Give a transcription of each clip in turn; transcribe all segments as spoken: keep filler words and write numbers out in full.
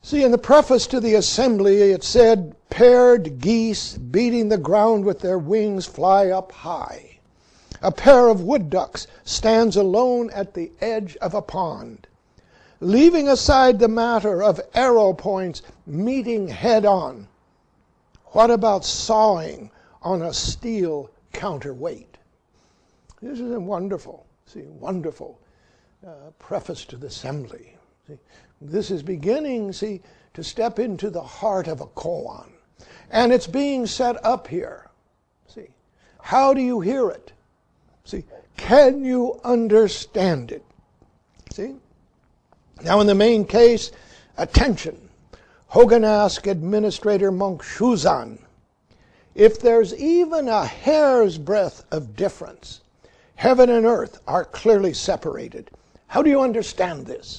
See, in the preface to the assembly, it said, paired geese beating the ground with their wings fly up high. A pair of wood ducks stands alone at the edge of a pond. Leaving aside the matter of arrow points meeting head on, what about sawing on a steel counterweight? This is a wonderful, see, wonderful uh, preface to the assembly. See, this is beginning, see, to step into the heart of a koan. And it's being set up here. See, how do you hear it? See, can you understand it? See? Now in the main case, attention. Hogan asked Administrator Monk Shuzan, if there's even a hair's breadth of difference, heaven and earth are clearly separated. How do you understand this?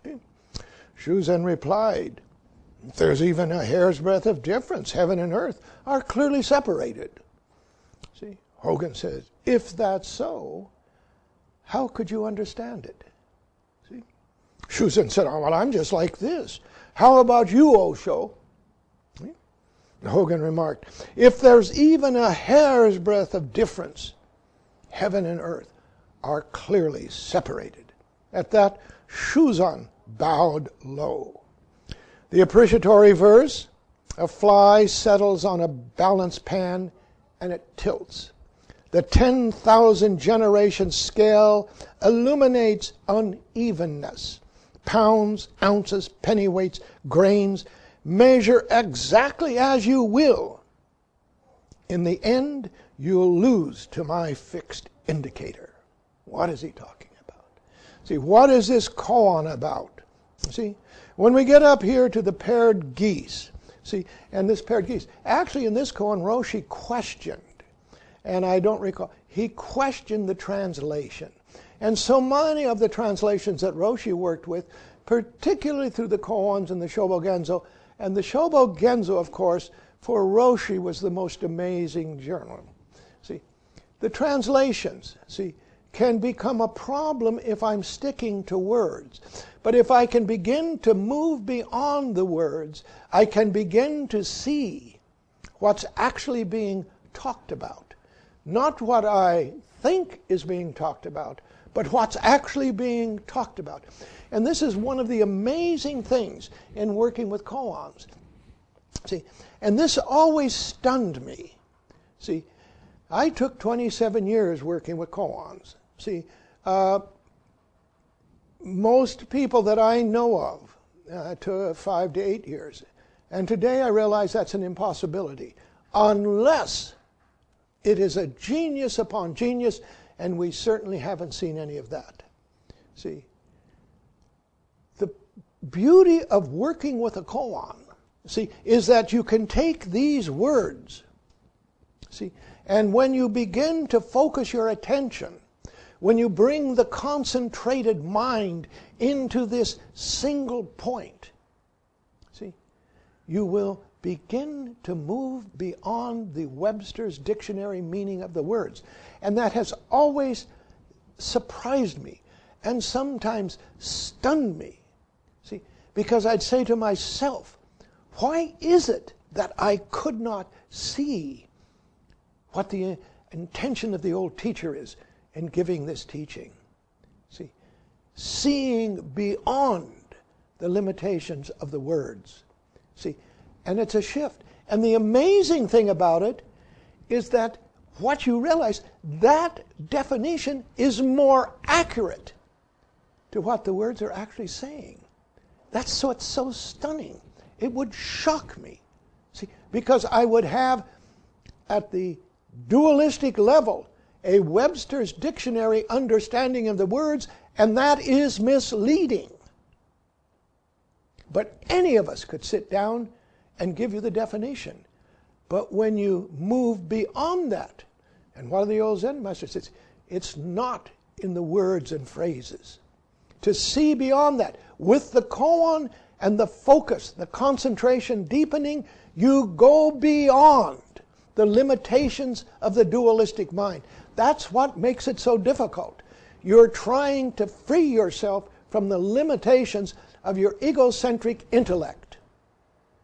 Shuzan replied, if there's even a hair's breadth of difference, heaven and earth are clearly separated. See, Hogan says, if that's so, how could you understand it? See, Shuzan said, oh, well, I'm just like this. How about you, Osho? See? Hogan remarked, if there's even a hair's breadth of difference, heaven and earth are clearly separated. At that, Shuzan bowed low. The appreciatory verse, a fly settles on a balance pan and it tilts. The ten thousand generation scale illuminates unevenness. Pounds, ounces, pennyweights, grains, measure exactly as you will. In the end, you'll lose to my fixed indicator. What is he talking about? See, what is this koan about? See, when we get up here to the paired geese, see, and this paired geese, actually in this koan, Roshi questioned, and I don't recall, he questioned the translation. And so many of the translations that Roshi worked with, particularly through the koans and the Shobo Genzo, and the Shobo Genzo, of course, for Roshi was the most amazing journal. See, the translations, see, can become a problem if I'm sticking to words. But if I can begin to move beyond the words, I can begin to see what's actually being talked about. Not what I think is being talked about, but what's actually being talked about. And this is one of the amazing things in working with koans. See, and this always stunned me. See, I took twenty-seven years working with koans. See, uh, most people that I know of uh, took five to eight years. And today I realize that's an impossibility. Unless it is a genius upon genius, and we certainly haven't seen any of that. See, the beauty of working with a koan, see, is that you can take these words, see, and when you begin to focus your attention, when you bring the concentrated mind into this single point, see, you will begin to move beyond the Webster's dictionary meaning of the words. And that has always surprised me and sometimes stunned me. See, because I'd say to myself, why is it that I could not see what the intention of the old teacher is in giving this teaching? See, seeing beyond the limitations of the words. See, and it's a shift. And the amazing thing about it is that what you realize, that definition is more accurate to what the words are actually saying. That's so, it's so stunning. It would shock me. See, because I would have at the dualistic level a Webster's dictionary understanding of the words, and that is misleading. But any of us could sit down and give you the definition. But when you move beyond that, and one of the old Zen masters says, it's not in the words and phrases. To see beyond that, with the koan and the focus, the concentration deepening, you go beyond the limitations of the dualistic mind. That's what makes it so difficult. You're trying to free yourself from the limitations of your egocentric intellect.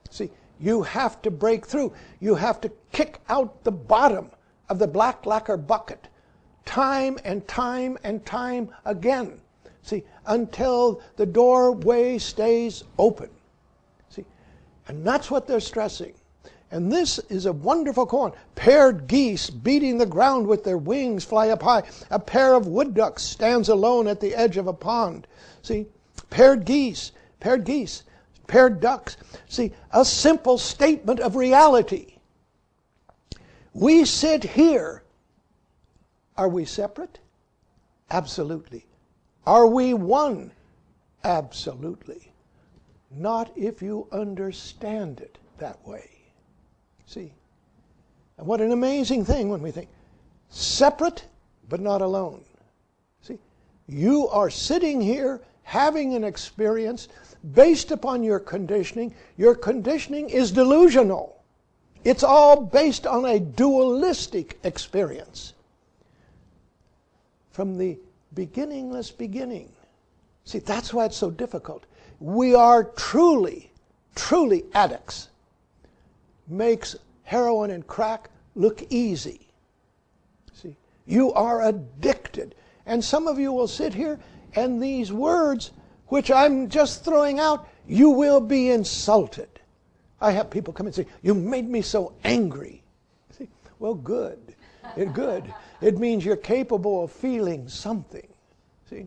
See, you have to break through. You have to kick out the bottom of the black lacquer bucket time and time and time again. See, until the doorway stays open. See, and that's what they're stressing. And this is a wonderful koan. Paired geese beating the ground with their wings fly up high. A pair of wood ducks stands alone at the edge of a pond. See, paired geese, paired geese, paired ducks. See, a simple statement of reality. We sit here. Are we separate? Absolutely. Are we one? Absolutely. Not if you understand it that way. See? And what an amazing thing when we think separate but not alone. See? You are sitting here having an experience based upon your conditioning. Your conditioning is delusional. It's all based on a dualistic experience. From the beginningless beginning. See, that's why it's so difficult. We are truly, truly addicts. Makes heroin and crack look easy. See, you are addicted. And some of you will sit here and these words, which I'm just throwing out, you will be insulted. I have people come and say, you made me so angry. See, well, good. It good. It means you're capable of feeling something. See?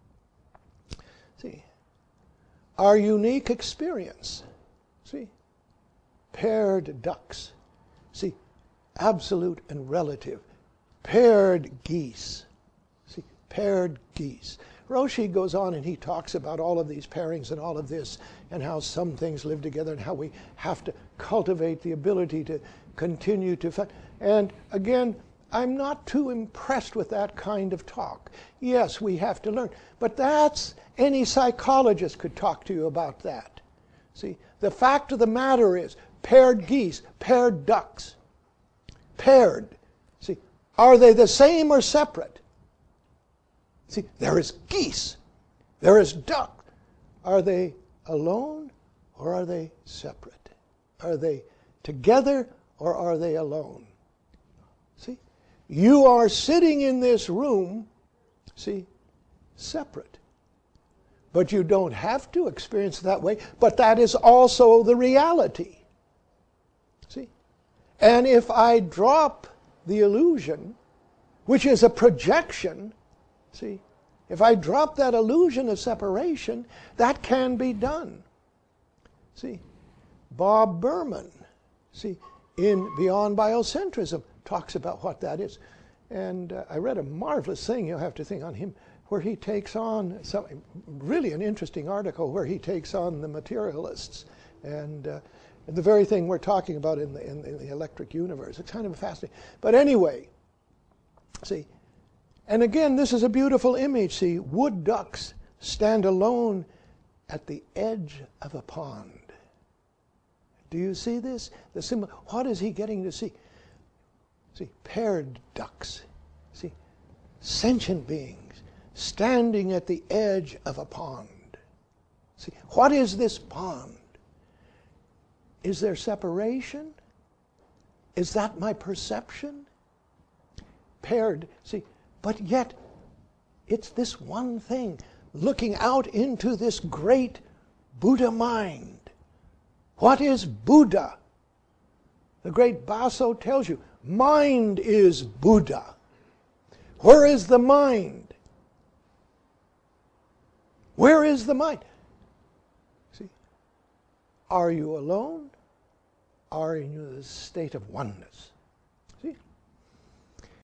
See? Our unique experience. See? Paired ducks. See? Absolute and relative. Paired geese. See? Paired geese. Roshi goes on and he talks about all of these pairings and all of this and how some things live together and how we have to cultivate the ability to continue to find. And again, I'm not too impressed with that kind of talk. Yes, we have to learn. But that's, any psychologist could talk to you about that. See, the fact of the matter is, paired geese, paired ducks, paired. See, are they the same or separate? See, there is geese, there is duck. Are they alone or are they separate? Are they together or are they alone? See? You are sitting in this room, see, separate. But you don't have to experience it that way, but that is also the reality. See? And if I drop the illusion, which is a projection, see, if I drop that illusion of separation, that can be done. See, Bob Berman, see, in Beyond Biocentrism, talks about what that is. And uh, I read a marvelous thing, you'll have to think on him, where he takes on, some, really an interesting article, where he takes on the materialists. And, uh, and the very thing we're talking about in the, in, in the electric universe. It's kind of fascinating. But anyway, see, and again, this is a beautiful image. See, wood ducks stand alone at the edge of a pond. Do you see this? The symbol. What is he getting to see? See, paired ducks. See, sentient beings standing at the edge of a pond. See, what is this pond? Is there separation? Is that my perception? Paired, see, but yet it's this one thing, looking out into this great Buddha mind. What is Buddha? The great Baso tells you, mind is Buddha. Where is the mind? Where is the mind? See, are you alone? Are you in the state of oneness?